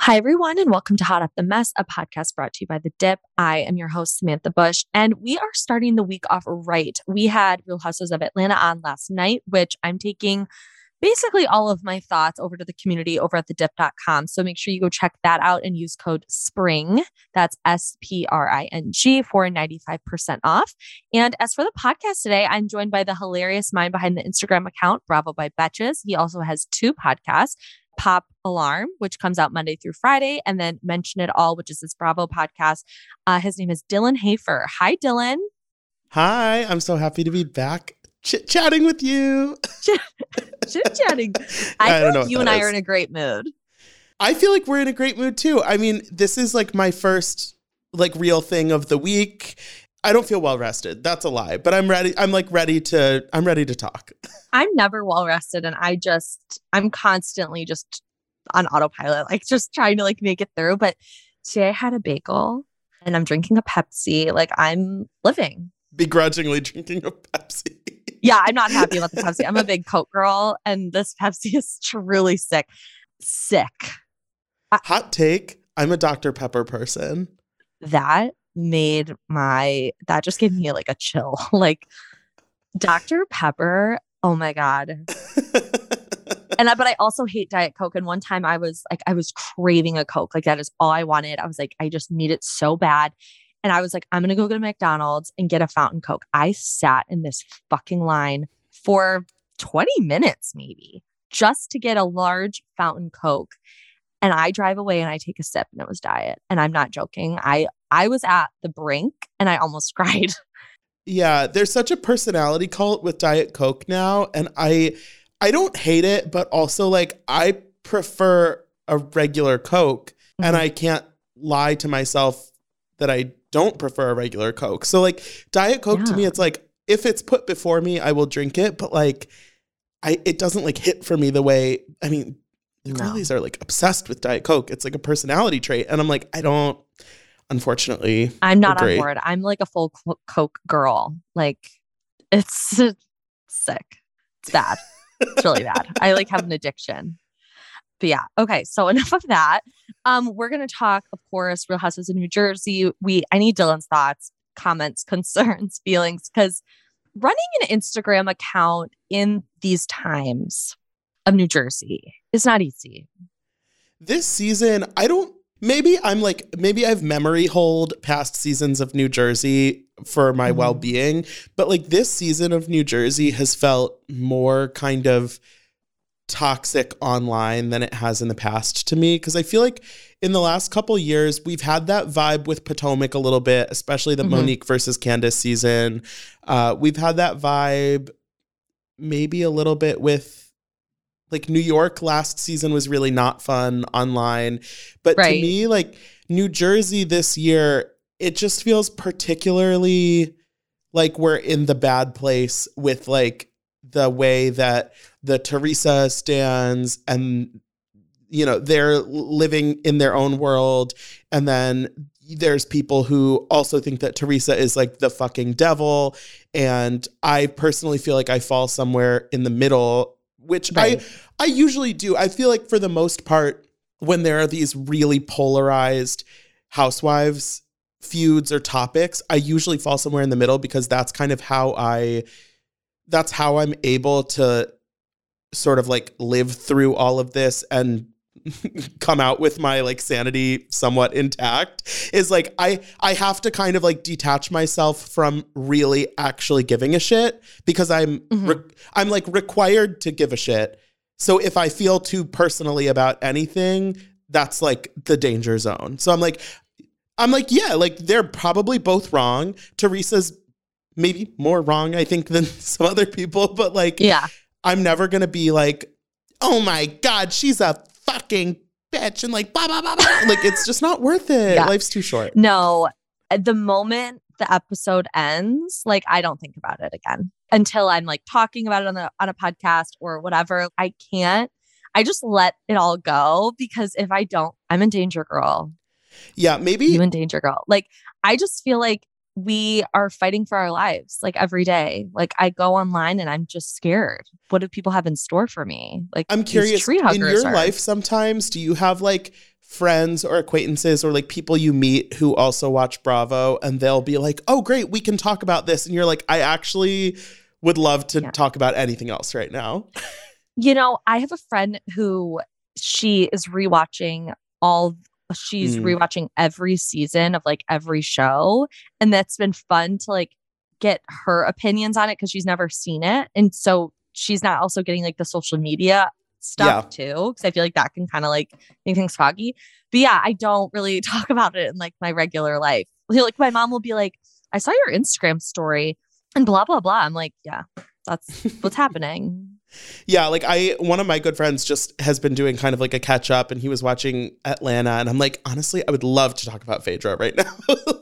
Hi, everyone, and welcome to Hot Up the Mess, a podcast brought to you by The Dip. I am your host, Samantha Bush, and we are starting the week off right. We had Real Housewives of Atlanta on last night, which I'm taking basically all of my thoughts over to the community over at thedip.com. So make sure you go check that out and use code SPRING. That's SPRING for 95% off. And as for the podcast today, I'm joined by the hilarious mind behind the Instagram account, Bravo by Betches. He also has two podcasts. Pop Alarm, which comes out Monday through Friday, and then Mention It All, which is this Bravo podcast. His name is Dylan Hafer. Hi, Dylan. Hi, I'm so happy to be back chit-chatting with you. Chit-chatting. I feel like you and I are in a great mood. I feel like we're in a great mood too. I mean, this is like my first like real thing of the week. I don't feel well rested. That's a lie, but I'm ready. I'm ready to talk. I'm never well rested, and I'm constantly just on autopilot, like just trying to like make it through. But today I had a bagel and I'm drinking a Pepsi. Like I'm living. Begrudgingly drinking a Pepsi. Yeah, I'm not happy about the Pepsi. I'm a big Coke girl, and this Pepsi is truly sick. Hot take. I'm a Dr. Pepper person. That just gave me like a chill. Like Dr. Pepper, oh my God. But I also hate Diet Coke. And one time I was craving a Coke. Like that is all I wanted. I was like, I just need it so bad. And I was like, I'm going to go to McDonald's and get a fountain Coke. I sat in this fucking line for 20 minutes maybe just to get a large fountain Coke. And I drive away and I take a sip and it was Diet. And I'm not joking. I was at the brink and I almost cried. Yeah, there's such a personality cult with Diet Coke now. And I don't hate it, but also like I prefer a regular Coke. Mm-hmm. And I can't lie to myself that I don't prefer a regular Coke. So like Diet Coke to me, it's like if it's put before me, I will drink it. But like it doesn't like hit for me the way, I mean, the girlies are like obsessed with Diet Coke. It's like a personality trait. And I'm like, I don't, unfortunately. I'm not on board. I'm like a full Coke girl. Like it's sick. It's bad. It's really bad. I like have an addiction. But yeah. Okay. So enough of that. We're going to talk, of course, Real Housewives of New Jersey. I need Dylan's thoughts, comments, concerns, feelings, because running an Instagram account in these times of New Jersey is not easy. This season, maybe I've memory hold past seasons of New Jersey for my well-being, but like this season of New Jersey has felt more kind of toxic online than it has in the past to me. Because I feel like in the last couple years, we've had that vibe with Potomac a little bit, especially the Monique versus Candace season. We've had that vibe maybe a little bit with like New York last season was really not fun online. But to me, like New Jersey this year, it just feels particularly like we're in the bad place with like the way that the Teresa stands and, you know, they're living in their own world. And then there's people who also think that Teresa is like the fucking devil. And I personally feel like I fall somewhere in the middle, which I usually do. I feel like for the most part, when there are these really polarized housewives feuds or topics, I usually fall somewhere in the middle because that's kind of how I'm able to sort of like live through all of this and come out with my like sanity somewhat intact. Is like I have to kind of like detach myself from really actually giving a shit because I'm like required to give a shit. So if I feel too personally about anything, that's like the danger zone. So I'm like, yeah, like they're probably both wrong. Teresa's maybe more wrong, I think, than some other people. But like, yeah, I'm never going to be like, oh my God, she's a fucking bitch. And like, blah, blah, blah, blah. Like, it's just not worth it. Yeah. Life's too short. No, the moment the episode ends, like, I don't think about it again until I'm like talking about it on a podcast or whatever. I just let it all go because if I don't, I'm in danger, girl. Yeah, maybe. You in danger, girl. Like, I just feel like we are fighting for our lives like every day. Like I go online and I'm just scared. What do people have in store for me? Like I'm curious, in your life sometimes, do you have like friends or acquaintances or like people you meet who also watch Bravo, and they'll be like, oh, great, we can talk about this. And you're like, I actually would love to talk about anything else right now. You know, I have a friend who she is rewatching every season of like every show. And that's been fun to like get her opinions on it because she's never seen it. And so she's not also getting like the social media stuff too. Because I feel like that can kind of like make things foggy. But yeah, I don't really talk about it in like my regular life. Like my mom will be like, I saw your Instagram story and blah, blah, blah. I'm like, yeah, that's what's happening. Yeah, like one of my good friends just has been doing kind of like a catch up, and he was watching Atlanta, and I'm like, honestly, I would love to talk about Phaedra right now.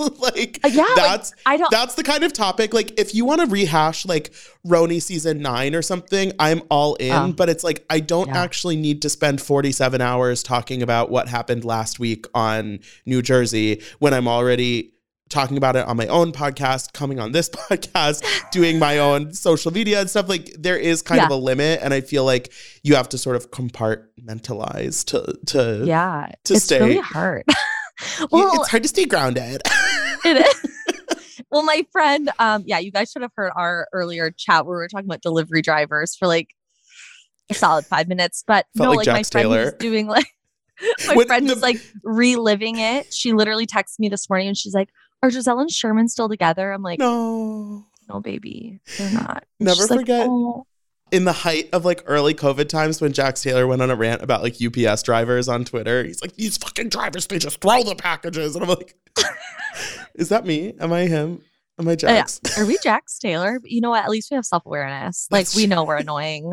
That's the kind of topic. Like, if you want to rehash like Roni season 9 or something, I'm all in. But it's like I don't actually need to spend 47 hours talking about what happened last week on New Jersey when I'm already talking about it on my own podcast, coming on this podcast, doing my own social media and stuff. Like there is kind of a limit, and I feel like you have to sort of compartmentalize to it's stay. really hard. It's hard to stay grounded. It is. Well, my friend, you guys should have heard our earlier chat where we were talking about delivery drivers for like a solid 5 minutes. But Felt like Jax my friend Taylor. Was doing like my friend is like reliving it. She literally texted me this morning and she's like, are Giselle and Sherman still together? I'm like, no, baby, they're not. And never forget like, oh. In the height of like early COVID times when Jax Taylor went on a rant about like UPS drivers on Twitter. He's like, these fucking drivers, they just throw the packages. And I'm like, is that me? Am I him? Am I Jax? Yeah. Are we Jax Taylor? But you know what? At least we have self-awareness. Like we know we're annoying.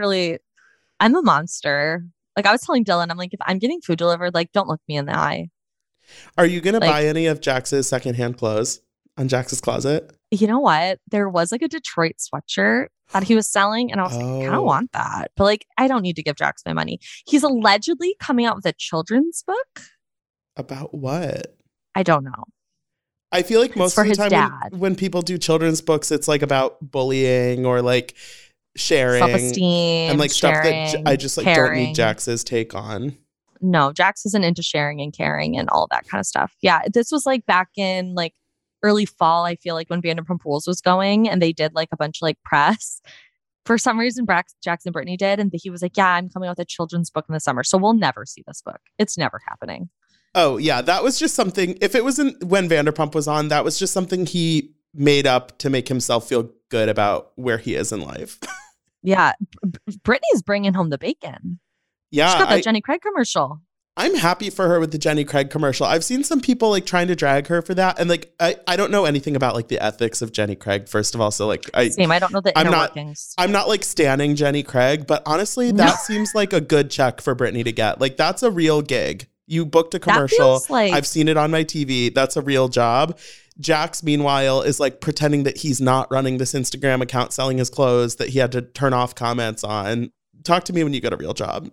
I'm a monster. Like I was telling Dylan, I'm like, if I'm getting food delivered, like don't look me in the eye. Are you going to buy any of Jax's secondhand clothes on Jax's Closet? You know what? There was like a Detroit sweatshirt that he was selling, and I was like, I kind of want that. But like, I don't need to give Jax my money. He's allegedly coming out with a children's book. About what? I don't know. I feel like most of the time when people do children's books, it's like about bullying or like sharing. Self-esteem, and like sharing, stuff that I just like don't need Jax's take on. No, Jax isn't into sharing and caring and all that kind of stuff. Yeah, this was like back in like early fall, I feel like when Vanderpump Rules was going and they did like a bunch of like press. For some reason, Jax and Brittany did. And he was like, yeah, I'm coming out with a children's book in the summer. So we'll never see this book. It's never happening. Oh, yeah. That was just something. If it wasn't when Vanderpump was on, that was just something he made up to make himself feel good about where he is in life. Yeah. Brittany's bringing home the bacon. Yeah. She got that Jenny Craig commercial. I'm happy for her with the Jenny Craig commercial. I've seen some people like trying to drag her for that. And like, I don't know anything about like the ethics of Jenny Craig, first of all. So like, I don't know the inner workings. I'm not like standing Jenny Craig, but honestly, that seems like a good check for Brittany to get. Like that's a real gig. You booked a commercial. I've seen it on my TV. That's a real job. Jax, meanwhile, is like pretending that he's not running this Instagram account selling his clothes that he had to turn off comments on. Talk to me when you get a real job.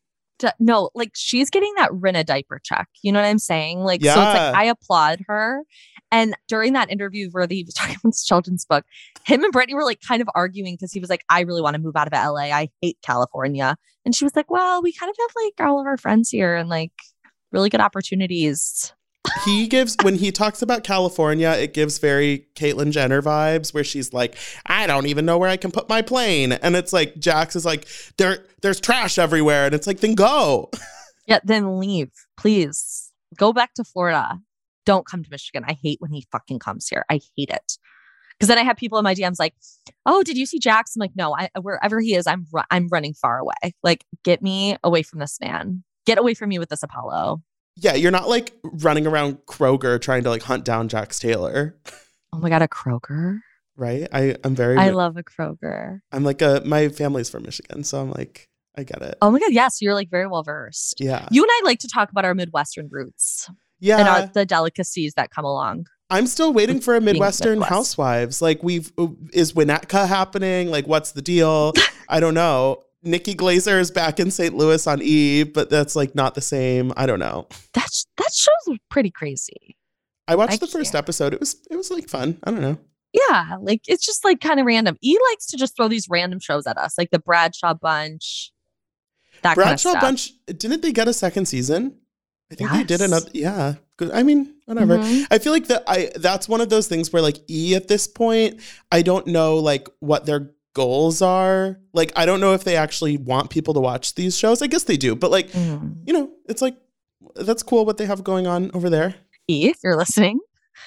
No, like she's getting that Rinna diaper check. You know what I'm saying? Like, so it's like, I applaud her. And during that interview where he was talking about this children's book, him and Brittany were like kind of arguing because he was like, I really want to move out of LA. I hate California. And she was like, well, we kind of have like all of our friends here and like really good opportunities. When he talks about California, it gives very Caitlyn Jenner vibes where she's like, I don't even know where I can put my plane. And it's like, Jax is like, there's trash everywhere. And it's like, then go. Yeah, then leave. Please go back to Florida. Don't come to Michigan. I hate when he fucking comes here. I hate it. Because then I have people in my DMs like, oh, did you see Jax? I'm like, no, wherever he is, I'm running far away. Like, get me away from this man. Get away from me with this Apollo. Yeah, you're not like running around Kroger trying to like hunt down Jax Taylor. Oh my God, a Kroger? Right? I love a Kroger. I'm like my family's from Michigan, so I'm like, I get it. Oh my God, yes, you're like very well versed. Yeah. You and I like to talk about our Midwestern roots. Yeah. And the delicacies that come along. I'm still waiting for a Midwestern Housewives. Like is Winnetka happening? Like what's the deal? I don't know. Nikki Glaser is back in St. Louis on E, but that's like not the same. I don't know. That show's pretty crazy. I watched the first episode. It was like fun. I don't know. Yeah, like it's just like kind of random. E likes to just throw these random shows at us, like the Bradshaw Bunch. That Bradshaw kind of stuff. Bunch, didn't they get a second season? I think they did another. Yeah. Good. I mean, whatever. I feel like that's one of those things where like E at this point, I don't know like what their goals are. Like, I don't know if they actually want people to watch these shows. I guess they do. But like, you know, it's like, that's cool what they have going on over there. E, if you're listening.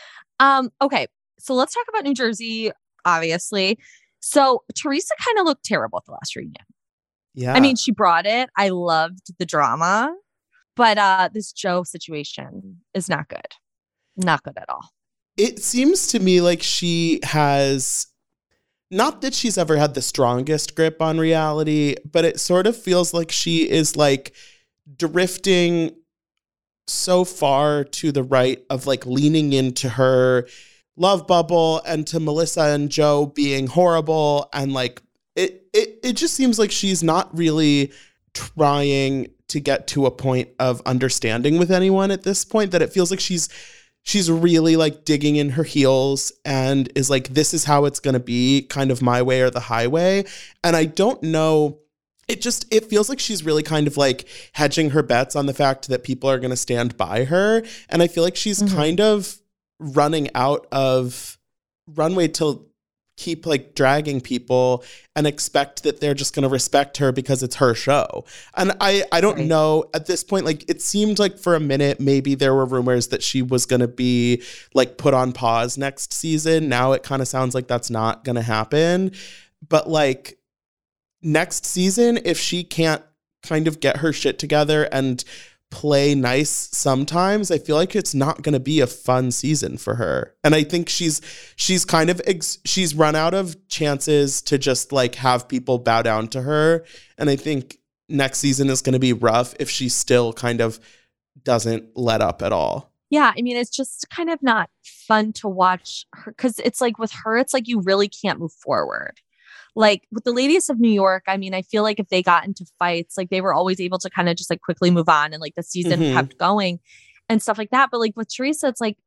Okay. So let's talk about New Jersey, obviously. So Teresa kind of looked terrible at the last reunion. Yeah. I mean, she brought it. I loved the drama. But this Joe situation is not good. Not good at all. It seems to me like she has, not that she's ever had the strongest grip on reality, but it sort of feels like she is like drifting so far to the right of like leaning into her love bubble and to Melissa and Joe being horrible. And like, it just seems like she's not really trying to get to a point of understanding with anyone at this point, that it feels like she's really like digging in her heels and is like, this is how it's going to be, kind of my way or the highway. And I don't know, it feels like she's really kind of like hedging her bets on the fact that people are going to stand by her. And I feel like she's kind of running out of runway to keep like dragging people and expect that they're just going to respect her because it's her show. And I don't know at this point, like it seemed like for a minute, maybe there were rumors that she was going to be like put on pause next season. Now it kind of sounds like that's not going to happen. But like next season, if she can't kind of get her shit together and play nice sometimes, I feel like it's not going to be a fun season for her. And I think she's kind of she's run out of chances to just like have people bow down to her. And I think next season is going to be rough if she still kind of doesn't let up at all. Yeah, I mean, it's just kind of not fun to watch her, because it's like with her, it's like you really can't move forward. Like with the ladies of New York, I mean, I feel like if they got into fights, like they were always able to kind of just like quickly move on, and like the season kept going and stuff like that. But like with Teresa, it's like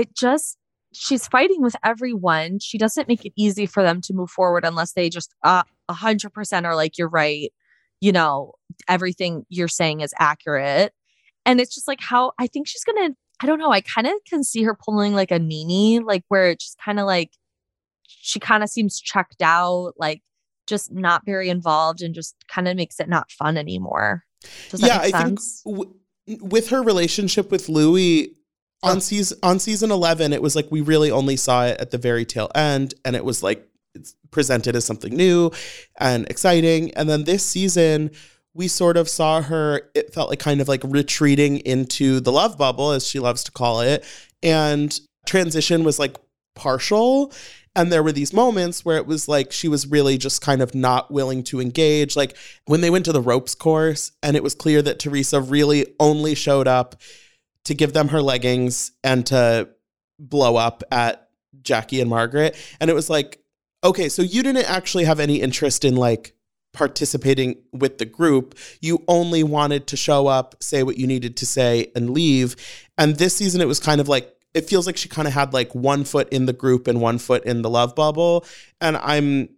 she's fighting with everyone. She doesn't make it easy for them to move forward unless they just 100% are like, you're right. You know, everything you're saying is accurate. And it's just like how I think she's going to, I don't know. I kind of can see her pulling like a Nene, like where it's just kind of like, she kind of seems checked out, like just not very involved, and just kind of makes it not fun anymore. Does that make sense? Think with her relationship with Louis on season 11, it was like we really only saw it at the very tail end, and it was like it's presented as something new and exciting. And then this season, we sort of saw her, it felt like kind of like retreating into the love bubble, as she loves to call it, and transition was like partial. And there were these moments where it was like she was really just kind of not willing to engage. Like when they went to the ropes course, and it was clear that Teresa really only showed up to give them her leggings and to blow up at Jackie and Margaret. And it was like, okay, so you didn't actually have any interest in like participating with the group. You only wanted to show up, say what you needed to say, and leave. And this season, it was kind of like, it feels like she kind of had like one foot in the group and one foot in the love bubble. And I'm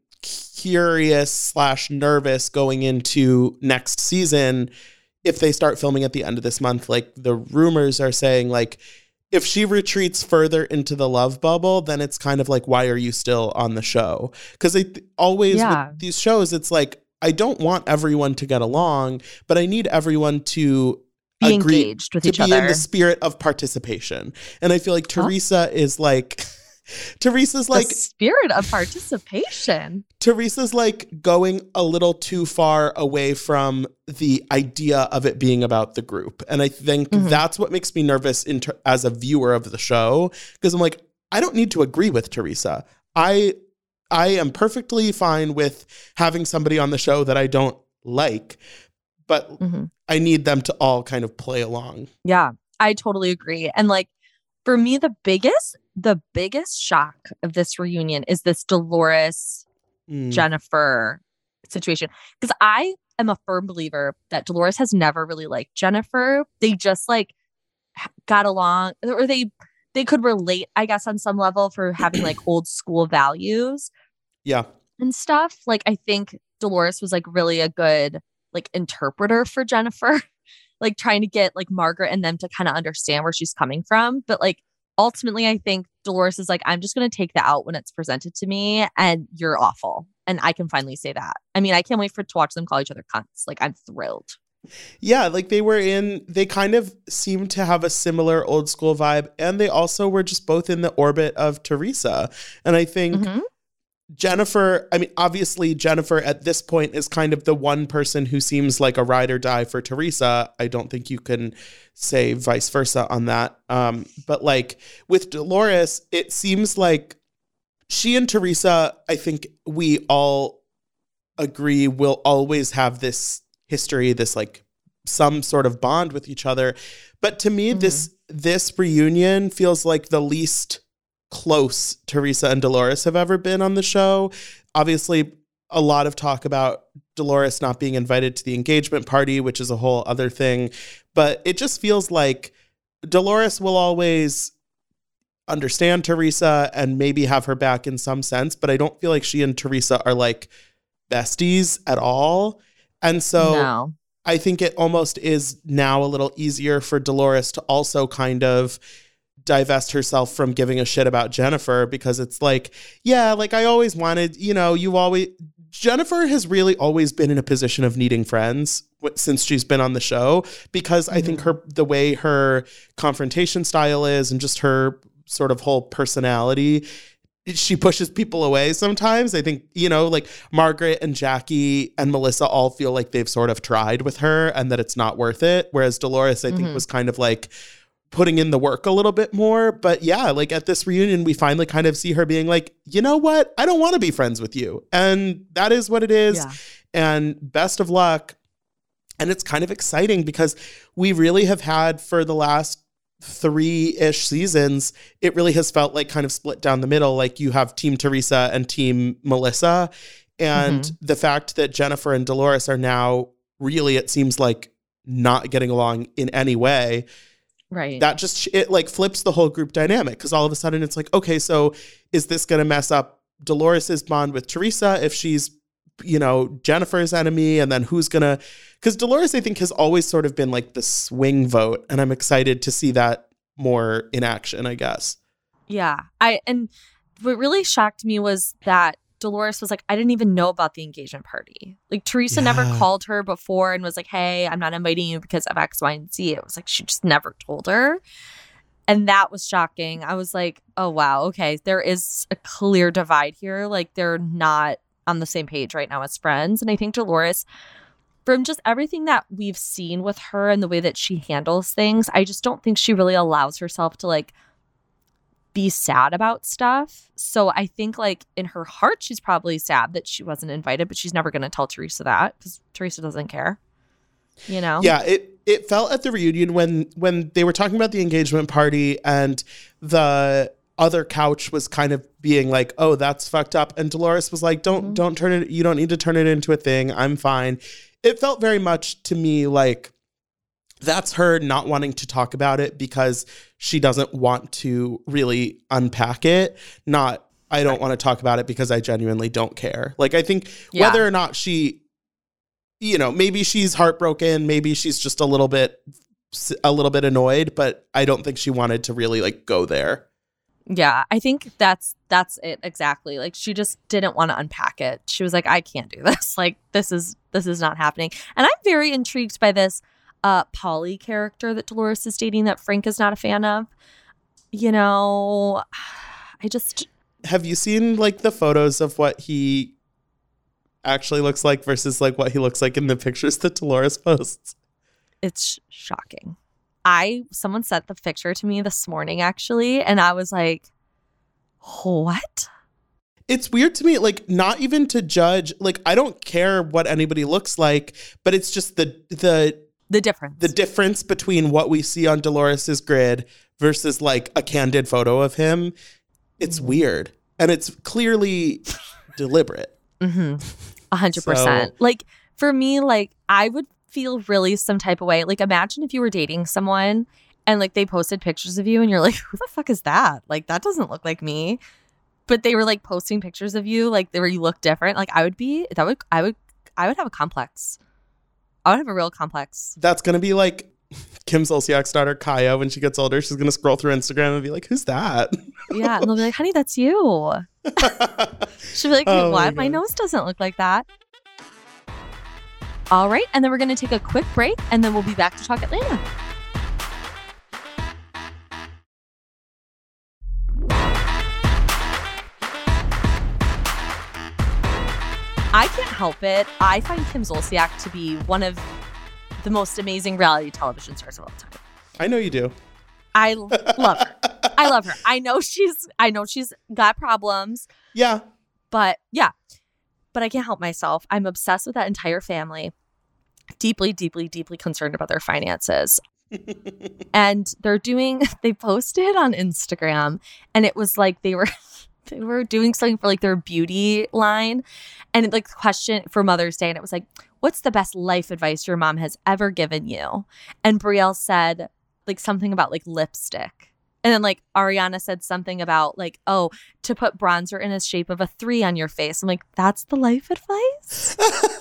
curious / nervous going into next season if they start filming at the end of this month. Like the rumors are saying like, if she retreats further into the love bubble, then it's kind of like, why are you still on the show? Because always with these shows, it's like, I don't want everyone to get along, but I need everyone to be engaged with each other, to be in the spirit of participation. And I feel like Teresa is like, Teresa's like the spirit of participation. Teresa's like going a little too far away from the idea of it being about the group. And I think that's what makes me nervous as a viewer of the show, because I'm like, I don't need to agree with Teresa. I am perfectly fine with having somebody on the show that I don't like, but I need them to all kind of play along. Yeah, I totally agree. And like, for me, the biggest shock of this reunion is this Dolores Jennifer situation. Because I am a firm believer that Dolores has never really liked Jennifer. They just like got along, or they could relate, I guess, on some level for having like old school values. Yeah. And stuff. Like, I think Dolores was like really a good like interpreter for Jennifer. like trying to get like Margaret and them to kind of understand where she's coming from. But like ultimately, I think Dolores is like, I'm just going to take the out when it's presented to me, and you're awful. And I can finally say that. I mean, I can't wait to watch them call each other cunts. Like, I'm thrilled. Yeah, like they kind of seem to have a similar old school vibe. And they also were just both in the orbit of Teresa. And I think Jennifer, I mean, obviously Jennifer at this point is kind of the one person who seems like a ride or die for Teresa. I don't think you can say vice versa on that. But like with Dolores, it seems like she and Teresa, I think we all agree, will always have this history, this like some sort of bond with each other. But to me, this reunion feels like the least close Teresa and Dolores have ever been on the show. Obviously, a lot of talk about Dolores not being invited to the engagement party, which is a whole other thing. But it just feels like Dolores will always understand Teresa and maybe have her back in some sense. But I don't feel like she and Teresa are like besties at all. And so I think it almost is now a little easier for Dolores to also kind of divest herself from giving a shit about Jennifer, because it's like, yeah, like I always wanted, Jennifer has really always been in a position of needing friends since she's been on the show, because I think the way her confrontation style is and just her sort of whole personality, she pushes people away sometimes. I think, like Margaret and Jackie and Melissa all feel like they've sort of tried with her and that it's not worth it. Whereas Dolores, I think, was kind of like putting in the work a little bit more. But yeah, like at this reunion, we finally kind of see her being like, you know what? I don't want to be friends with you. And that is what it is. Yeah. And best of luck. And it's kind of exciting because we really have had for the last 3-ish seasons, it really has felt like kind of split down the middle. Like you have Team Teresa and Team Melissa. And the fact that Jennifer and Dolores are now really, it seems like, not getting along in any way. Right. That just, it like flips the whole group dynamic, because all of a sudden it's like, okay, so is this going to mess up Dolores's bond with Teresa if she's, Jennifer's enemy? And then who's going to, because Dolores, I think, has always sort of been like the swing vote. And I'm excited to see that more in action, I guess. Yeah. And what really shocked me was that Dolores was like, I didn't even know about the engagement party. Like Teresa never called her before and was like, hey, I'm not inviting you because of X, Y, and Z. It was like, she just never told her. And that was shocking. I was like, oh, wow. Okay. There is a clear divide here. Like they're not on the same page right now as friends. And I think Dolores, from just everything that we've seen with her and the way that she handles things, I just don't think she really allows herself to like be sad about stuff. So I think like in her heart, she's probably sad that she wasn't invited, but she's never going to tell Teresa that because Teresa doesn't care, Yeah, it felt at the reunion when they were talking about the engagement party and the other couch was kind of being like, oh, that's fucked up. And Dolores was like, don't turn it. You don't need to turn it into a thing. I'm fine. It felt very much to me like that's her not wanting to talk about it because she doesn't want to really unpack it. Not, I don't want to talk about it because I genuinely don't care. Like, I think whether or not she, maybe she's heartbroken, maybe she's just a little bit annoyed, but I don't think she wanted to really like go there. Yeah, I think that's it exactly. Like she just didn't want to unpack it. She was like, I can't do this. Like this is not happening. And I'm very intrigued by this Polly character that Dolores is dating that Frank is not a fan of. Have you seen like the photos of what he actually looks like versus like what he looks like in the pictures that Dolores posts? It's shocking. Someone sent the picture to me this morning actually, and I was like, what? It's weird to me, like not even to judge, like I don't care what anybody looks like, but it's just the difference. The difference between what we see on Dolores's grid versus like a candid photo of him. It's weird. And it's clearly deliberate. 100%. Like for me, like I would feel really some type of way. Like imagine if you were dating someone and like they posted pictures of you and you're like, who the fuck is that? Like that doesn't look like me. But they were like posting pictures of you like where you look different. Like I would have a complex. I would have a real complex. That's going to be like Kim Zolciak's daughter, Kaya, when she gets older. She's going to scroll through Instagram and be like, who's that? Yeah. And they'll be like, honey, that's you. She'll be like, Oh why? my My God. nose doesn't look like that. All right. And then we're going to take a quick break and then we'll be back to talk Atlanta. I can't help it. I find Kim Zolciak to be one of the most amazing reality television stars of all time. I know you do. I love her. I love her. I know she's got problems, Yeah. but yeah. But I can't help myself. I'm obsessed with that entire family. Deeply, deeply, deeply concerned about their finances. And they posted on Instagram and it was like they were doing something for like their beauty line and it, like, the question for Mother's Day, and it was like, what's the best life advice your mom has ever given you? And Brielle said like something about like lipstick. And then like Ariana said something about like, oh, to put bronzer in the shape of a 3 on your face. I'm like, that's the life advice?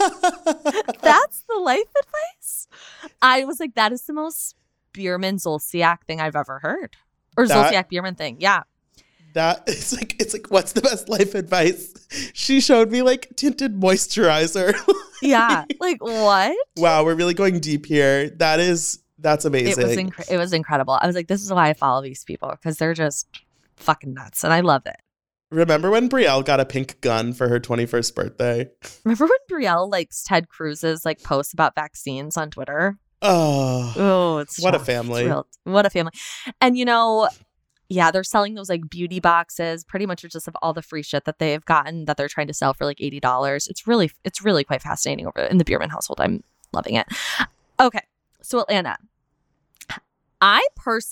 That's the life advice? I was like, that is the most Bierman Zolciak thing I've ever heard. Or Zolciak Bierman thing. Yeah. That it's like, what's the best life advice? She showed me like tinted moisturizer. Yeah. Like, what? Wow, we're really going deep here. That's amazing. It was incredible. I was like, this is why I follow these people, because they're just fucking nuts. And I love it. Remember when Brielle got a pink gun for her 21st birthday? Remember when Brielle likes Ted Cruz's like posts about vaccines on Twitter? Oh, it's what a tough. family. What a family. And yeah, they're selling those like beauty boxes, pretty much just of all the free shit that they've gotten that they're trying to sell for like $80. It's really quite fascinating over in the Bierman household. I'm loving it. Okay. So Atlanta, I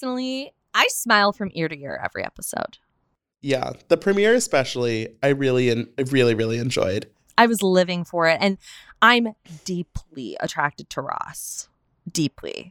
smile from ear to ear every episode. Yeah, the premiere especially, I really enjoyed. I was living for it, and I'm deeply attracted to Ross. Deeply.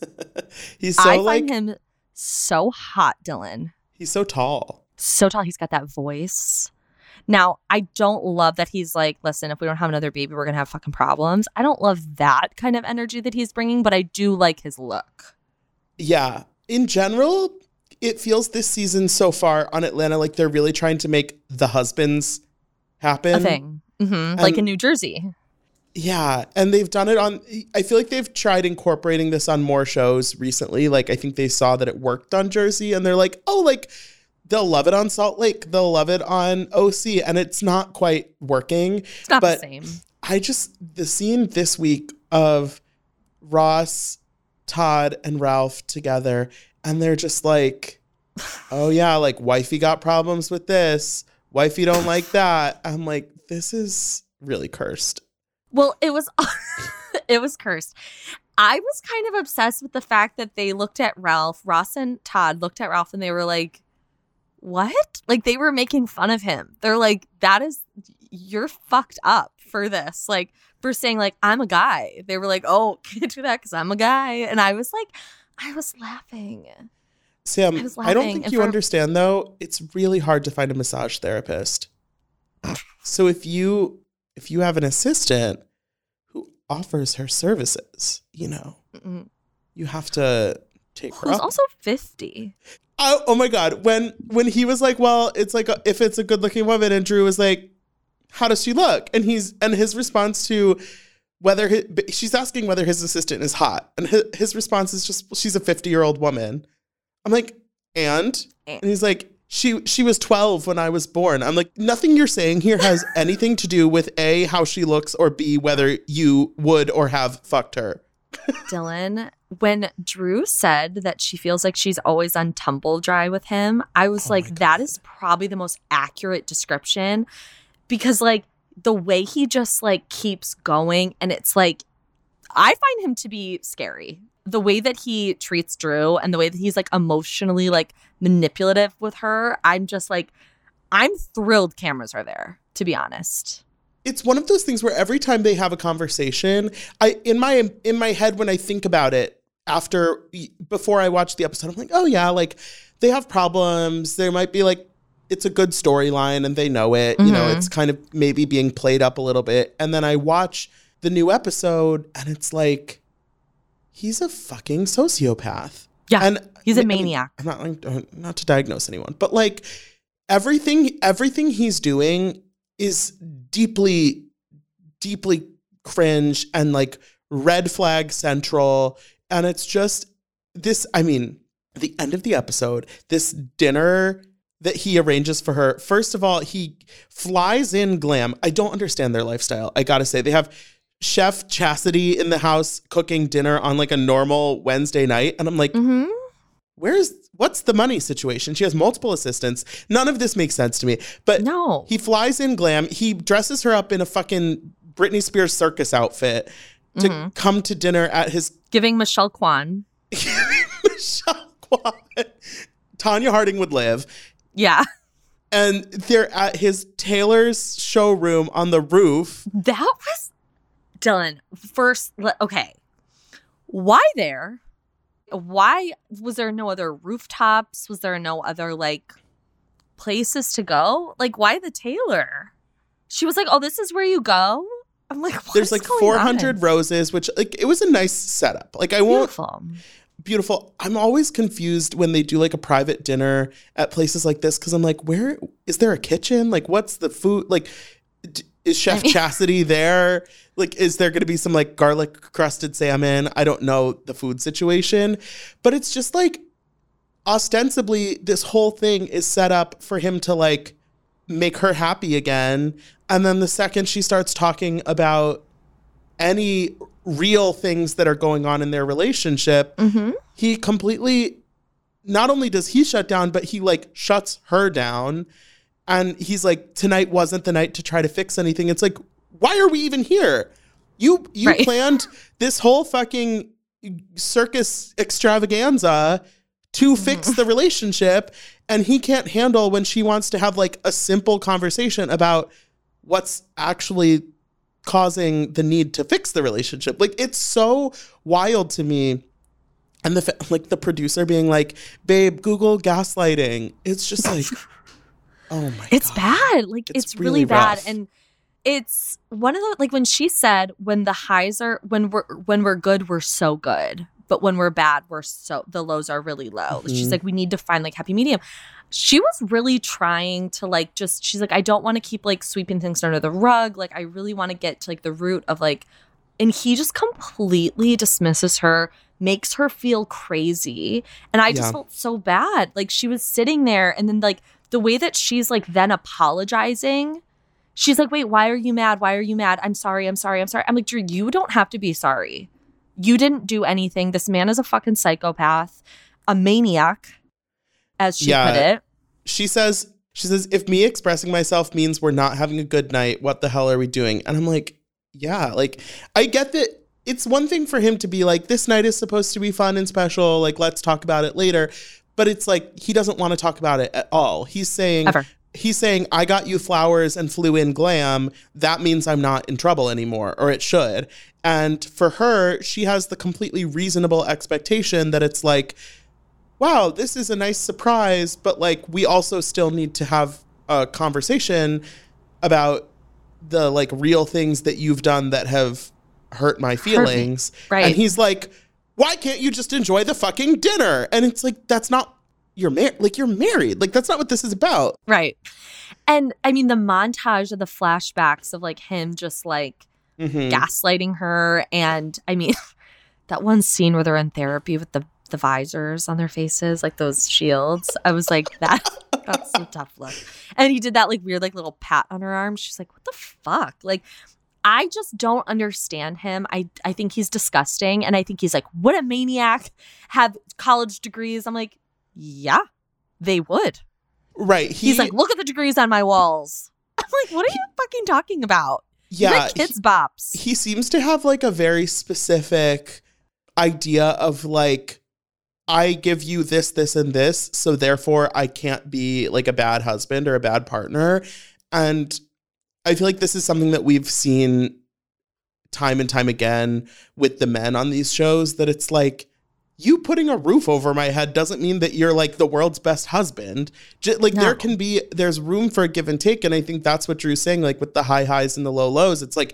I find him so hot, Dylan. He's so tall. So tall. He's got that voice. Now, I don't love that he's like, listen, if we don't have another baby, we're going to have fucking problems. I don't love that kind of energy that he's bringing, but I do like his look. Yeah. In general, it feels this season so far on Atlanta like they're really trying to make the husbands happen. A thing. Mm-hmm. Like in New Jersey. Yeah. And they've done it I feel like they've tried incorporating this on more shows recently. Like I think they saw that it worked on Jersey and they're like, oh, like they'll love it on Salt Lake. They'll love it on OC. And it's not quite working. It's not the same. The scene this week of Ross, Todd, and Ralph together, and they're just like, oh yeah, like wifey got problems with this. Wifey don't like that. I'm like, this is really cursed. Well, it was cursed. I was kind of obsessed with the fact that they looked at Ralph, Ross and Todd looked at Ralph and they were like, what? Like they were making fun of him. They're like, you're fucked up for this. Like for saying like, I'm a guy. They were like, oh, can't do that because I'm a guy. And I was like, I was laughing. Sam, I don't think you understand though. It's really hard to find a massage therapist. So if you have an assistant who offers her services, you have to take her up. Who's also 50. Oh my God. When he was like, well, it's like if it's a good looking woman, and Drew was like, how does she look? And his response to she's asking whether his assistant is hot. And his response is just, well, she's a 50-year-old woman. I'm like, and he's like, she was 12 when I was born. I'm like, nothing you're saying here has anything to do with A, how she looks, or B, whether you would or have fucked her. Dylan, when Drew said that she feels like she's always on tumble dry with him, I was like, that is probably the most accurate description, because like the way he just like keeps going, and it's like, I find him to be scary. The way that he treats Drew and the way that he's like emotionally like manipulative with her, I'm just like, I'm thrilled cameras are there, to be honest. It's one of those things where every time they have a conversation, in my head when I think about it before I watch the episode, I'm like, oh yeah, like they have problems. There might be like, it's a good storyline and they know it. Mm-hmm. It's kind of maybe being played up a little bit. And then I watch the new episode and it's like, he's a fucking sociopath. Yeah, and he's a maniac. I'm not to diagnose anyone, but like everything he's doing is deeply, deeply cringe and like red flag central. And it's just this, I mean, the end of the episode, this dinner that he arranges for her. First of all, he flies in glam. I don't understand their lifestyle. I gotta say, they have Chef Chastity in the house cooking dinner on like a normal Wednesday night. And I'm like, what's the money situation? She has multiple assistants. None of this makes sense to me. But no, he flies in glam. He dresses her up in a fucking Britney Spears circus outfit to come to dinner at his... Giving Michelle Kwan. Michelle Kwan. Tanya Harding would live. Yeah. And they're at his tailor's showroom on the roof. That was... Dylan, first, okay. Why there? Why was there no other rooftops? Was there no other, like, places to go? Like, why the tailor? She was like, oh, this is where you go? I'm like, what There's like 400 roses, which, like, it was a nice setup. Like, I won't... Beautiful. I'm always confused when they do like a private dinner at places like this because I'm like, where is there a kitchen? Like, what's the food? Like, is Chef Chastity there? Like, is there going to be some like garlic crusted salmon? I don't know the food situation, but it's just like ostensibly this whole thing is set up for him to like make her happy again. And then the second she starts talking about any real things that are going on in their relationship, he completely, not only does he shut down, but he like shuts her down. And he's like, tonight wasn't the night to try to fix anything. It's like, why are we even here? You right. planned this whole fucking circus extravaganza to fix the relationship. And he can't handle when she wants to have like a simple conversation about what's actually causing the need to fix the relationship. Like, it's so wild to me. And the producer being like, babe, Google gaslighting. It's just like, oh my it's God. Bad. Like, it's really bad. And it's one of the, like, when she said, when the highs are, when we're good, we're so good. But when we're bad, the lows are really low. She's like, we need to find like happy medium. She was really trying to like, she's like, I don't want to keep like sweeping things under the rug. Like, I really want to get to like the root of like, and he just completely dismisses her, makes her feel crazy. And I just felt so bad. Like, she was sitting there and then like the way that she's like then apologizing, she's like, wait, why are you mad? Why are you mad? I'm sorry. I'm like, Drew, you don't have to be sorry. You didn't do anything. This man is a fucking psychopath, a maniac, as she put it. She says, if me expressing myself means we're not having a good night, what the hell are we doing? And I'm like, yeah, like, I get that it's one thing for him to be like, this night is supposed to be fun and special. Like, let's talk about it later. But it's like, he doesn't want to talk about it at all. He's saying, I got you flowers and flew in glam. That means I'm not in trouble anymore, or it should. And for her, she has the completely reasonable expectation that it's like, wow, this is a nice surprise, but like, we also still need to have a conversation about the like real things that you've done that have hurt my feelings. Right. And he's like, why can't you just enjoy the fucking dinner? And it's like, that's not, you're married. Like, that's not what this is about. Right. And I mean, the montage of the flashbacks of like him just like gaslighting her. And I mean, that one scene where they're in therapy with the visors on their faces, like those shields. I was like, that's a tough look. And he did that like weird, like little pat on her arm. She's like, what the fuck? Like, I just don't understand him. I think he's disgusting. And I think he's like, would a maniac have college degrees? I'm like, yeah, they would. Right. He's like, look at the degrees on my walls. I'm like, what are you fucking talking about? Yeah. You're like kids bops. He seems to have like a very specific idea of like, I give you this, this, and this, so therefore I can't be like a bad husband or a bad partner. And I feel like this is something that we've seen time and time again with the men on these shows, that it's like, you putting a roof over my head doesn't mean that you're like the world's best husband. Like, no. There's room for a give and take. And I think that's what Drew's saying, like with the high highs and the low lows. It's like,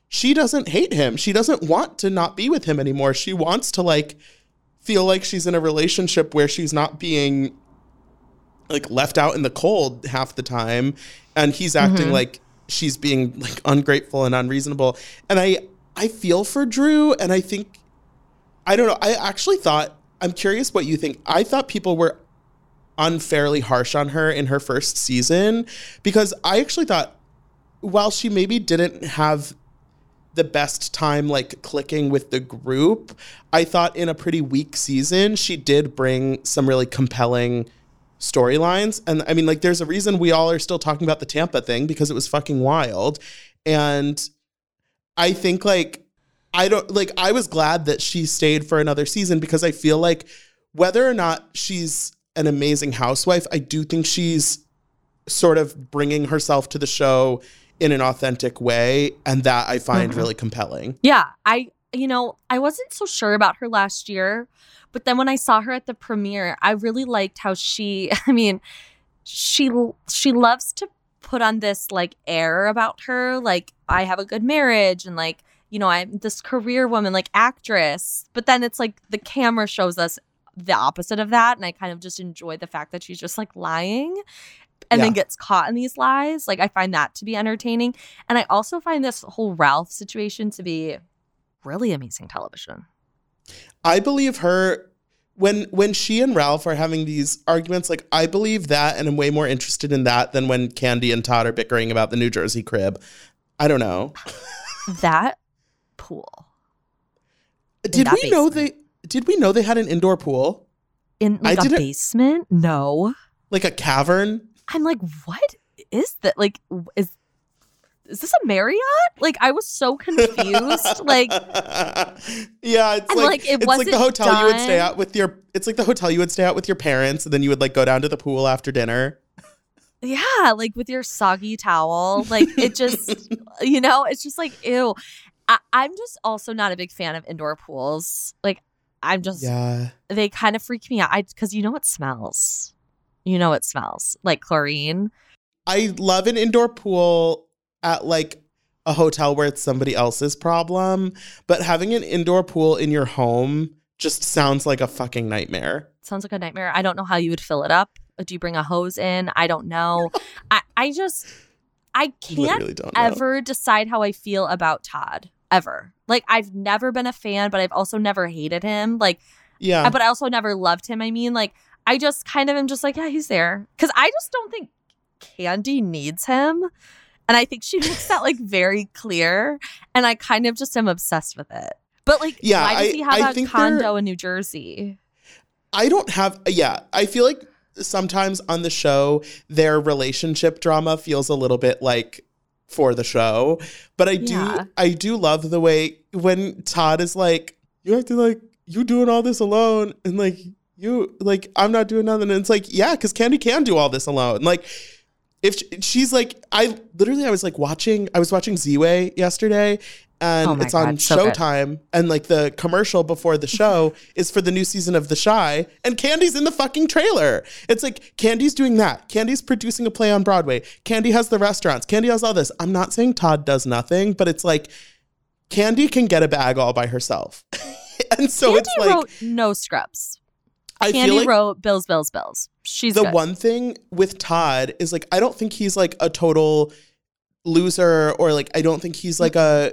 she doesn't hate him. She doesn't want to not be with him anymore. She wants to like feel like she's in a relationship where she's not being like left out in the cold half the time, and he's acting like she's being like ungrateful and unreasonable. And I feel for Drew, and I think, I don't know, I actually thought, I'm curious what you think. I thought people were unfairly harsh on her in her first season, because I actually thought while she maybe didn't have the best time like clicking with the group, I thought in a pretty weak season she did bring some really compelling storylines. And I mean, like, there's a reason we all are still talking about the Tampa thing, because it was fucking wild. And I think like, I was glad that she stayed for another season, because I feel like whether or not she's an amazing housewife, I do think she's sort of bringing herself to the show in an authentic way. And that I find really compelling. Yeah. I wasn't so sure about her last year, but then when I saw her at the premiere, I really liked how she loves to put on this like air about her. Like, I have a good marriage, and like, you know, I'm this career woman, like actress. But then it's like the camera shows us the opposite of that. And I kind of just enjoy the fact that she's just like lying and then gets caught in these lies. Like, I find that to be entertaining. And I also find this whole Ralph situation to be really amazing television. I believe her when she and Ralph are having these arguments, like, I believe that, and I'm way more interested in that than when Kandi and Todd are bickering about the New Jersey crib. I don't know. That pool. Did we know they had an indoor pool? In like a basement? No. Like a cavern? I'm like, what is that? Like, is this a Marriott? Like, I was so confused. Like, yeah, it's it wasn't like the hotel done. You would stay out with your. It's like the hotel you would stay out with your parents, and then you would like go down to the pool after dinner. Yeah, like with your soggy towel. Like, it just, you know, it's just like, ew. I'm just also not a big fan of indoor pools. Like, I'm just, they kind of freak me out. Because you know it smells. You know it smells like chlorine. I love an indoor pool at like a hotel where it's somebody else's problem, but having an indoor pool in your home just sounds like a fucking nightmare. Sounds like a nightmare. I don't know how you would fill it up. Do you bring a hose in? I don't know. I can't ever decide how I feel about Todd, ever. Like, I've never been a fan, but I've also never hated him. Like, yeah, but I also never loved him. I mean, like, I just kind of am just like, yeah, he's there. Because I just don't think Kandi needs him. And I think she makes that like very clear. And I kind of just am obsessed with it. But like, why does he have a condo in New Jersey? I don't have, I feel like sometimes on the show, their relationship drama feels a little bit like for the show. But I do love the way when Todd is like, you have to like, you doing all this alone. And like, you like, I'm not doing nothing. And it's like, yeah, because Kandi can do all this alone. Like, if she's like, I was watching Z-Way yesterday, and it's on Showtime, and like the commercial before the show is for the new season of The Chi, and Kandi's in the fucking trailer. It's like, Kandi's doing that. Kandi's producing a play on Broadway. Kandi has the restaurants. Kandi has all this. I'm not saying Todd does nothing, but it's like, Kandi can get a bag all by herself. And so Kandi it's like, wrote no scrubs. Kandi wrote bills. She's the good. one thing with Todd is like, I don't think he's like a total loser, or like, I don't think he's like a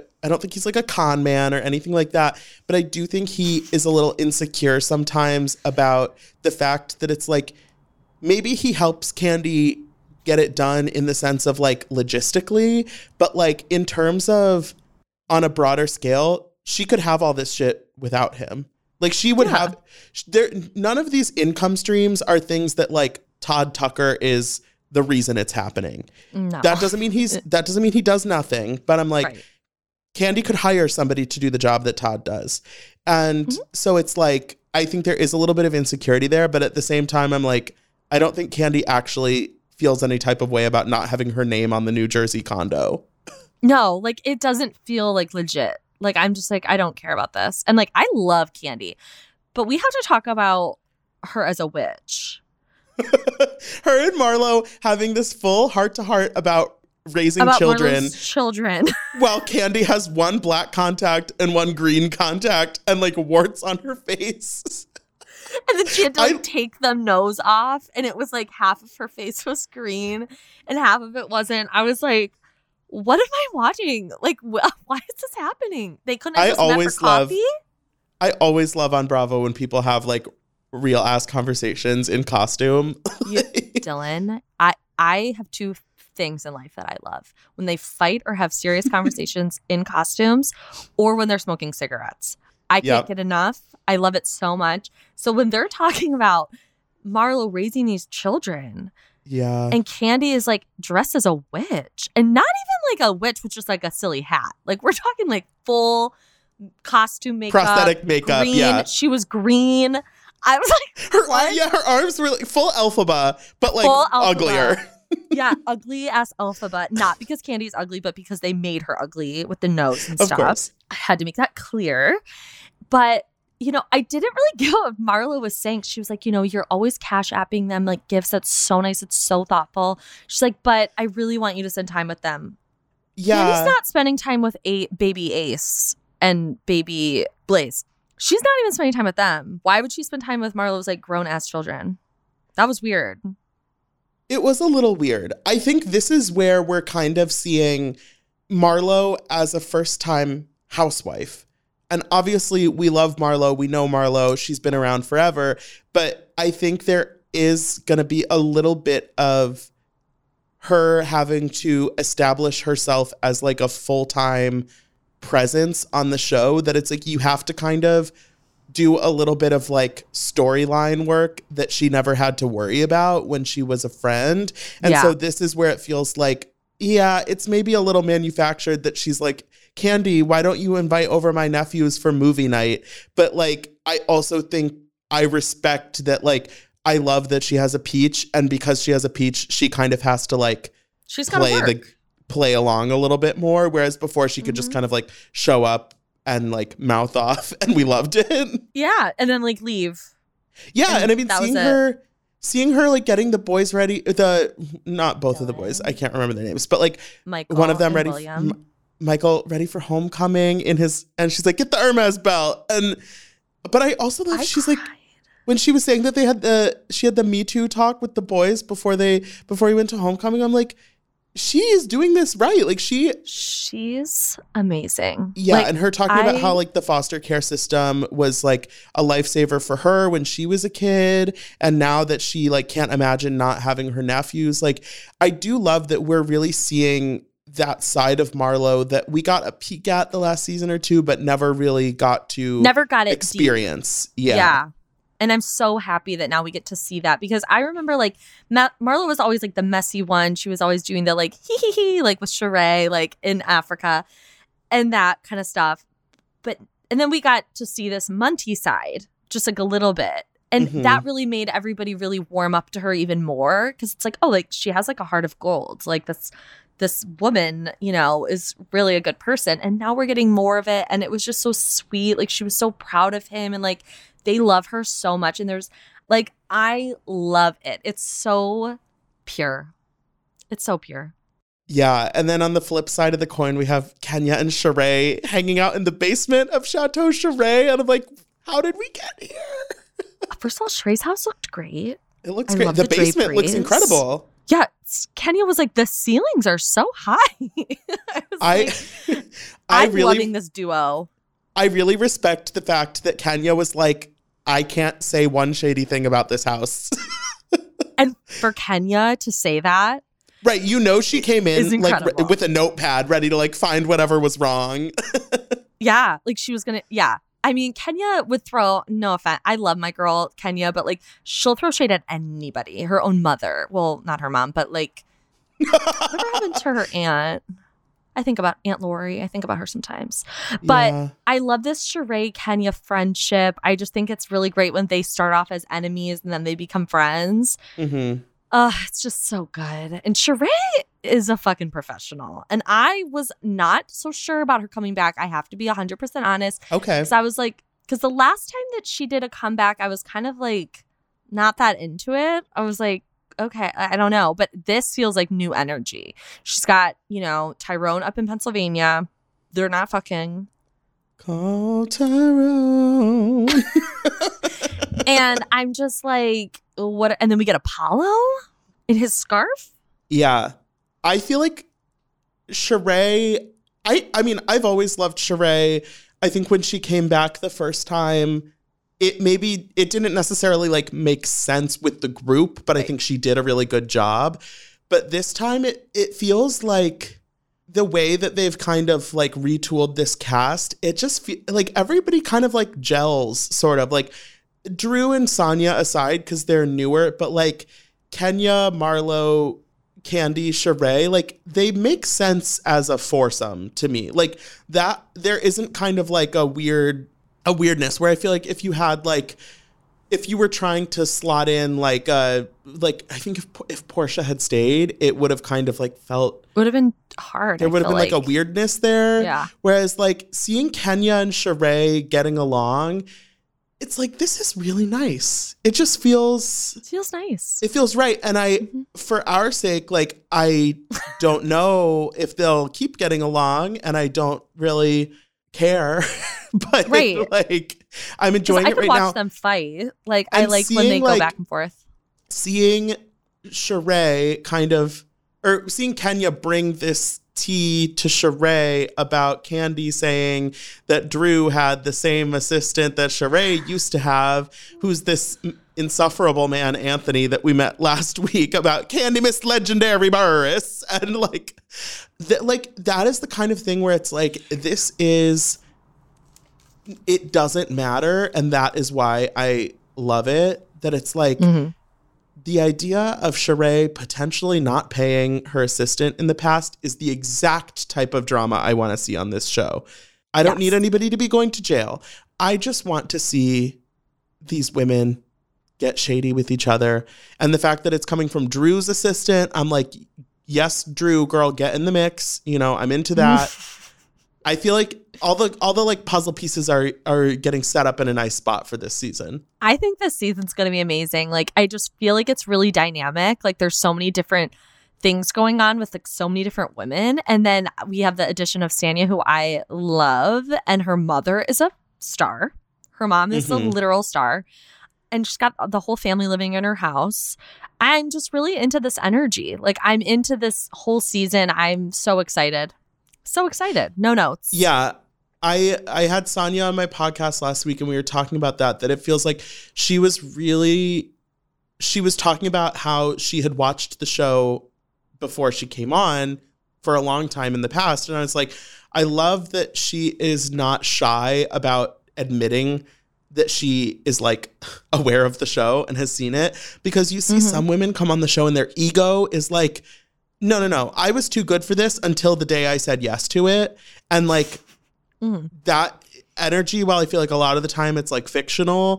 con man or anything like that. But I do think he is a little insecure sometimes about the fact that it's like, maybe he helps Kandi get it done in the sense of like logistically, but like in terms of on a broader scale, she could have all this shit without him. Like, she would have none of these income streams are things that like Todd Tucker is the reason it's happening. No. That doesn't mean he does nothing. But I'm like, Kandi could hire somebody to do the job that Todd does. And so it's like, I think there is a little bit of insecurity there. But at the same time, I'm like, I don't think Kandi actually feels any type of way about not having her name on the New Jersey condo. No, like, it doesn't feel like legit. Like, I'm just like, I don't care about this. And like, I love Kandi, but we have to talk about her as a witch. Her and Marlo having this full heart-to-heart about raising about children. Marlo's children. While Candy has one black contact and one green contact and like warts on her face. And then she had to like take the nose off, and it was like half of her face was green and half of it wasn't. I was like, what am I watching? Like, why is this happening? They couldn't have just met for coffee? I always love on Bravo when people have like real ass conversations in costume. Dylan, I have two things in life that I love: when they fight or have serious conversations in costumes, or when they're smoking cigarettes. I can't get enough. I love it so much. So when they're talking about Marlo raising these children, and Candy is like dressed as a witch, and not even like a witch with just like a silly hat. Like we're talking like full costume makeup, prosthetic makeup. Green. Yeah, she was green. I was like, her arms were like full Elphaba, but like uglier. Yeah, ugly ass Elphaba. Not because Candy's ugly, but because they made her ugly with the nose and stuff. Of course. I had to make that clear. But, you know, I didn't really get what Marlo was saying. She was like, you know, you're always cash apping them like gifts. That's so nice. It's so thoughtful. She's like, but I really want you to spend time with them. Yeah. Candy's not spending time with baby Ace and baby Blaze. She's not even spending time with them. Why would she spend time with Marlo's like grown ass children? That was weird. It was a little weird. I think this is where we're kind of seeing Marlo as a first-time housewife. And obviously, we love Marlo. We know Marlo. She's been around forever. But I think there is going to be a little bit of her having to establish herself as like a full-time presence on the show, that it's like you have to kind of do a little bit of like storyline work that she never had to worry about when she was a friend. And so this is where it feels like, it's maybe a little manufactured that she's like, Candy, why don't you invite over my nephews for movie night? But like, I also think I respect that, like, I love that she has a peach, and because she has a peach, she kind of has to like play along a little bit more. Whereas before she could just kind of like show up and like mouth off, and we loved it. Yeah, and then like leave. Yeah, and I mean seeing her like getting the boys ready, not both of the boys, I can't remember their names, but like Michael, one of them ready. Michael ready for homecoming and she's like, get the Hermes belt. But I also love she's like, when she was saying that she had the Me Too talk with the boys before he went to homecoming, I'm like, she is doing this right. Like she's amazing. Yeah. Like, and her talking about how like the foster care system was like a lifesaver for her when she was a kid. And now that she like can't imagine not having her nephews. Like, I do love that we're really seeing that side of Marlo that we got a peek at the last season or two, but never really got it experience. Deep. Yeah. And I'm so happy that now we get to see that, because I remember like Marlo was always like the messy one. She was always doing the like hee like with Sheree, like in Africa and that kind of stuff. And then we got to see this Munty side just like a little bit. And that really made everybody really warm up to her even more, because it's like, oh, like she has like a heart of gold. Like this woman, you know, is really a good person. And now we're getting more of it. And it was just so sweet. Like she was so proud of him, and like they love her so much. And there's like, I love it. It's so pure. It's so pure. Yeah. And then on the flip side of the coin, we have Kenya and Sheree hanging out in the basement of Chateau Sheree. And I'm like, how did we get here? First of all, Sheree's house looked great. It looks great. The basement draperies. Looks incredible. Yeah. Kenya was like, the ceilings are so high. I'm loving this duo. I really respect the fact that Kenya was like, I can't say one shady thing about this house. And for Kenya to say that. Right. You know, she came in like with a notepad ready to like find whatever was wrong. Yeah. Like she was going to. Yeah. I mean, Kenya would throw, no offense, I love my girl, Kenya, but like she'll throw shade at anybody. Her own mother. Well, not her mom, but like whatever happened to her aunt? I think about Aunt Lori. I think about her sometimes. But I love this Sheree Kenya friendship. I just think it's really great when they start off as enemies and then they become friends. It's just so good. And Sheree is a fucking professional. And I was not so sure about her coming back. I have to be 100% honest. Okay. Because I was like, because the last time that she did a comeback, I was kind of like not that into it. I was like, okay, I don't know. But this feels like new energy. She's got, Tyrone up in Pennsylvania. They're not fucking. Call Tyrone. And I'm just like, what? And then we get Apollo in his scarf. Yeah. I feel like Sheree, I mean, I've always loved Sheree. I think when she came back the first time, it didn't necessarily like make sense with the group, but I think she did a really good job. But this time it feels like the way that they've kind of like retooled this cast, it just like everybody kind of like gels, sort of like Drew and Sanya aside because they're newer, but like Kenya, Marlo, Candy, Sheree, like they make sense as a foursome to me. Like that there isn't kind of like a weirdness where I feel like if you had like if you were trying to slot in like I think if Portia had stayed, it would have kind of like felt would have been hard. There would have been like a weirdness there. Yeah. Whereas like seeing Kenya and Sheree getting along, it's like, this is really nice. It just feels... It feels nice. It feels right. And for our sake, like, I don't know if they'll keep getting along, and I don't really care. But, like, I'm enjoying it right now. I could watch them fight. Like, I like when they go back and forth. Seeing Sheree kind of... Or seeing Kenya bring this tea to Sheree about Candy saying that Drew had the same assistant that Sheree used to have, who's this insufferable man, Anthony, that we met last week about Candy Miss Legendary Burris. And like that is the kind of thing where it's like, it doesn't matter. And that is why I love it, that it's like, the idea of Sheree potentially not paying her assistant in the past is the exact type of drama I want to see on this show. I don't need anybody to be going to jail. I just want to see these women get shady with each other. And the fact that it's coming from Drew's assistant, I'm like, yes, Drew, girl, get in the mix. I'm into that. I feel like all the like puzzle pieces are getting set up in a nice spot for this season. I think this season's going to be amazing. Like, I just feel like it's really dynamic. Like, there's so many different things going on with like so many different women. And then we have the addition of Sanya, who I love. And her mother is a star. Her mom is a literal star. And she's got the whole family living in her house. I'm just really into this energy. Like, I'm into this whole season. I'm so excited. So excited. No notes. Yeah. I had Sanya on my podcast last week and we were talking about that it feels like she was talking about how she had watched the show before she came on for a long time in the past. And I was like, I love that she is not shy about admitting that she is like aware of the show and has seen it, because you see some women come on the show and their ego is like, no, I was too good for this until the day I said yes to it. And like that energy, while I feel like a lot of the time it's like fictional,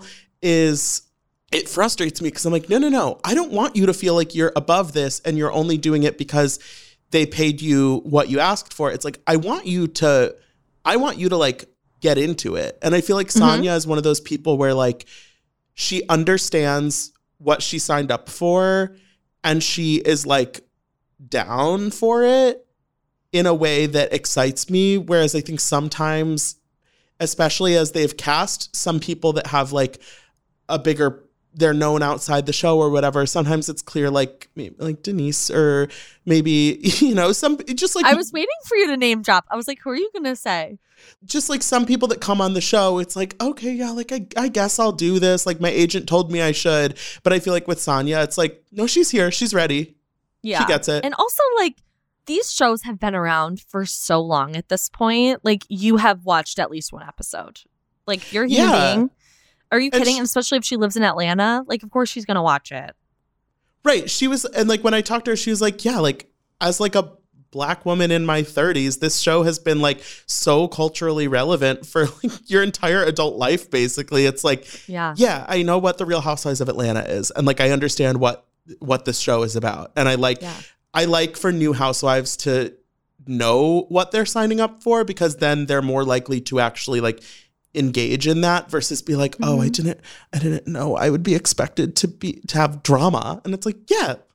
it frustrates me because I'm like, no, I don't want you to feel like you're above this and you're only doing it because they paid you what you asked for. It's like, I want you to like get into it. And I feel like Sanya is one of those people where like she understands what she signed up for and she is like down for it in a way that excites me. Whereas I think sometimes, especially as they've cast some people that have like they're known outside the show or whatever, sometimes it's clear like Denise or maybe, some just like... I was waiting for you to name drop. I was like, who are you going to say? Just like some people that come on the show, it's like, okay, yeah, like I guess I'll do this. Like my agent told me I should. But I feel like with Sanya, it's like, no, she's here. She's ready. Yeah. She gets it. And also like these shows have been around for so long at this point. Like you have watched at least one episode. Like you're a human being. Are you kidding? And especially if she lives in Atlanta, like of course she's going to watch it. Right. She was, and like when I talked to her, she was like, yeah, like as like a Black woman in my 30s, this show has been like so culturally relevant for like your entire adult life, basically. It's like, yeah, I know what the Real Housewives of Atlanta is. And like, I understand what this show is about. And I like for new housewives to know what they're signing up for, because then they're more likely to actually like engage in that versus be like, oh, I didn't know I would be expected to have drama. And it's like, yeah,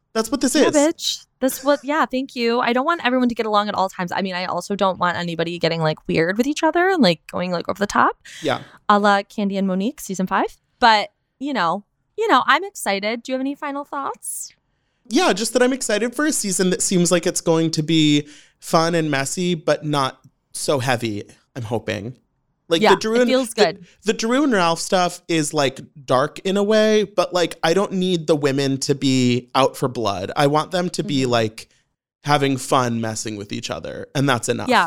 That's what this Yeah, is. bitch. Thank you. I don't want everyone to get along at all times. I mean, I also don't want anybody getting like weird with each other and like going like over the top. Yeah. A la Candy and Monique season 5. But, you know, I'm excited. Do you have any final thoughts? Yeah, just that I'm excited for a season that seems like it's going to be fun and messy, but not so heavy, I'm hoping. Like yeah, the Drew and, it feels good. The Drew and Ralph stuff is like dark in a way, but like I don't need the women to be out for blood. I want them to be like having fun messing with each other, and that's enough. Yeah.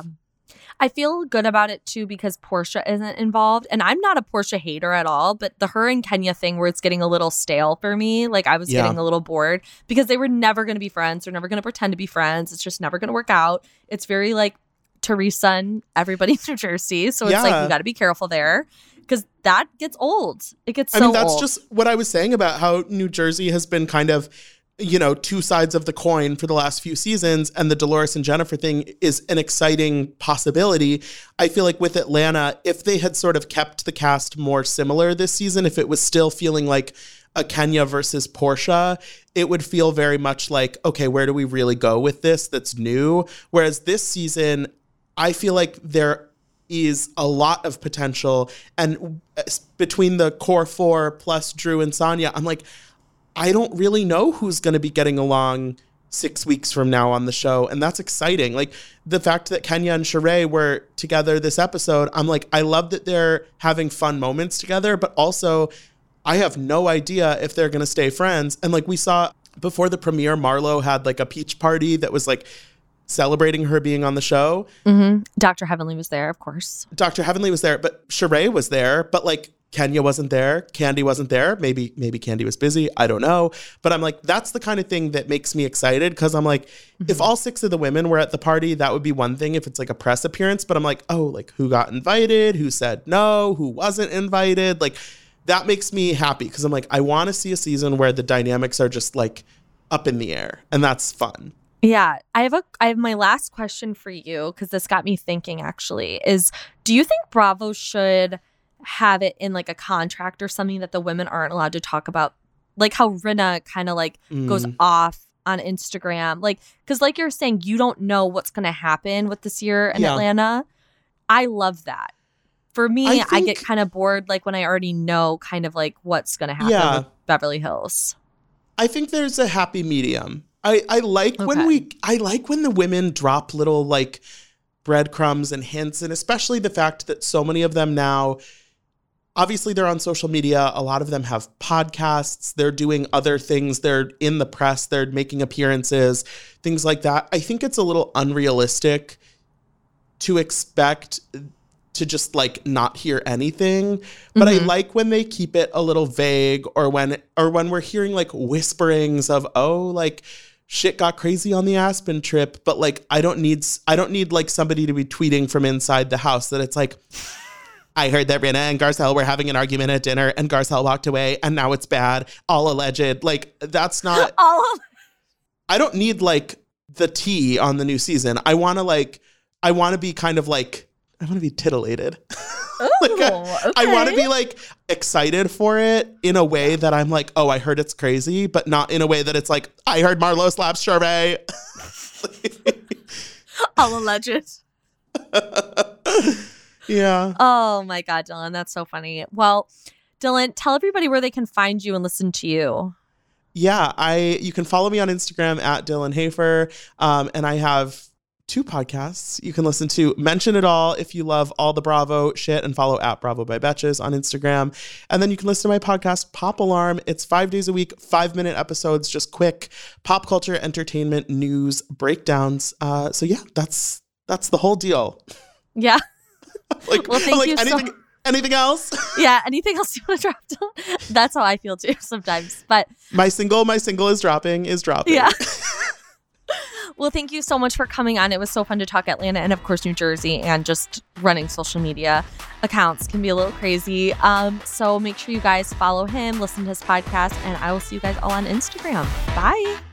I feel good about it too because Portia isn't involved, and I'm not a Portia hater at all, but the her and Kenya thing where it's getting a little stale for me, like I was getting a little bored because they were never going to be friends. They're never going to pretend to be friends. It's just never going to work out. It's very like Teresa and everybody in New Jersey. So it's like, we got to be careful there because that gets old. It gets so old. That's just what I was saying about how New Jersey has been kind of, you know, two sides of the coin for the last few seasons. And the Dolores and Jennifer thing is an exciting possibility. I feel like with Atlanta, if they had sort of kept the cast more similar this season, if it was still feeling like a Kenya versus Portia, it would feel very much like, okay, where do we really go with this that's new? Whereas this season, I feel like there is a lot of potential. And between the core 4 plus Drew and Sonia, I'm like, I don't really know who's going to be getting along 6 weeks from now on the show. And that's exciting. Like the fact that Kenya and Sheree were together this episode, I'm like, I love that they're having fun moments together, but also I have no idea if they're going to stay friends. And like we saw before the premiere, Marlo had like a peach party that was like celebrating her being on the show. Mm-hmm. Dr. Heavenly was there, of course. Dr. Heavenly was there, but Sheree was there, but like Kenya wasn't there. Candy wasn't there. Maybe Candy was busy. I don't know. But I'm like, that's the kind of thing that makes me excited because I'm like, if all 6 of the women were at the party, that would be one thing if it's like a press appearance. But I'm like, oh, like who got invited? Who said no? Who wasn't invited? Like that makes me happy because I'm like, I want to see a season where the dynamics are just like up in the air. And that's fun. Yeah, I have my last question for you because this got me thinking actually is, do you think Bravo should have it in like a contract or something that the women aren't allowed to talk about, like how Rinna kind of like goes off on Instagram, like because like you're saying, you don't know what's going to happen with this year in Atlanta. I love that. For me, I get kind of bored like when I already know kind of like what's going to happen with Beverly Hills. I think there's a happy medium. I like when the women drop little like breadcrumbs and hints, and especially the fact that so many of them now, obviously they're on social media. A lot of them have podcasts. They're doing other things. They're in the press. They're making appearances, things like that. I think it's a little unrealistic to expect to just like not hear anything. But I like when they keep it a little vague or when we're hearing like whisperings of, oh, like shit got crazy on the Aspen trip. But like, I don't need like somebody to be tweeting from inside the house that it's like, I heard that Rinna and Garcelle were having an argument at dinner and Garcelle walked away and now it's bad. All alleged. Like that's not, I don't need like the tea on the new season. I want to be kind of like, I want to be titillated. Ooh, I want to be like excited for it in a way that I'm like, oh, I heard it's crazy, but not in a way that it's like, I heard Marlo slaps Sheree. All alleged. Yeah. Oh my God, Dylan, that's so funny. Well, Dylan, tell everybody where they can find you and listen to you. Yeah, you can follow me on Instagram at Dylan Hafer, and I have 2 podcasts you can listen to. Mention It All if you love all the Bravo shit, and follow at Bravo by Betches on Instagram. And then you can listen to my podcast, Pop Alarm. It's 5 days a week, 5-minute episodes, just quick pop culture, entertainment, news, breakdowns. So yeah, that's the whole deal. Yeah. Like, well, thank you anything else? Yeah, anything else you want to drop? That's how I feel too sometimes. But my single is dropping. Yeah. Well, thank you so much for coming on. It was so fun to talk Atlanta and, of course, New Jersey, and just running social media accounts can be a little crazy. So make sure you guys follow him, listen to his podcast, and I will see you guys all on Instagram. Bye.